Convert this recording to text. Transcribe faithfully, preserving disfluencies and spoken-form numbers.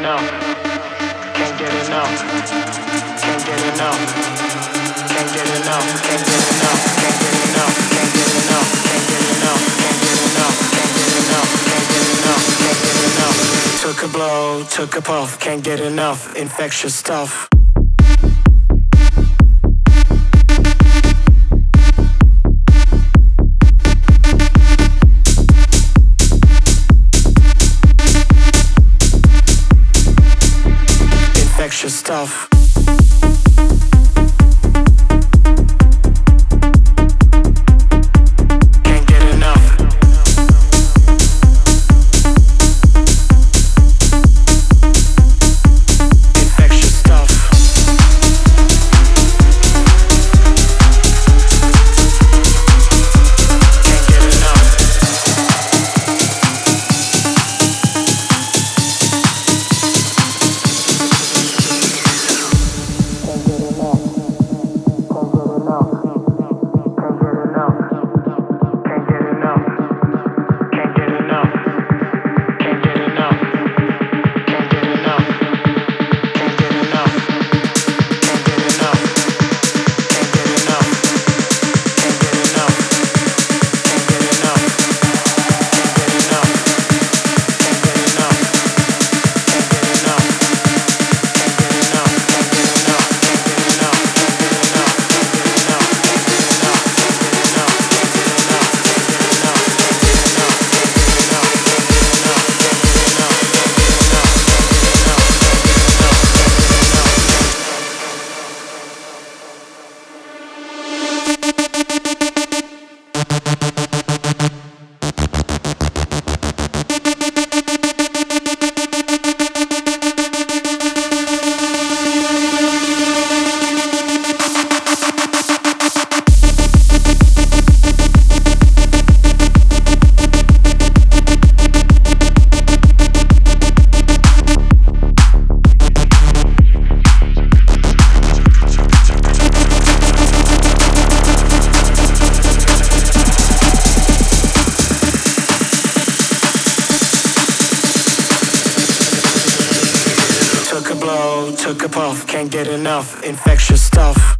enough, can't get enough, can't get enough, can't get enough, can't get enough, can't get enough, can't get enough, can't get enough, can't get enough, can't get enough, can't get enough, can't get enough. Took a blow, took a puff, can't get enough, infectious stuff. Infectious stuff. Took a blow, took a puff, can't get enough, infectious stuff.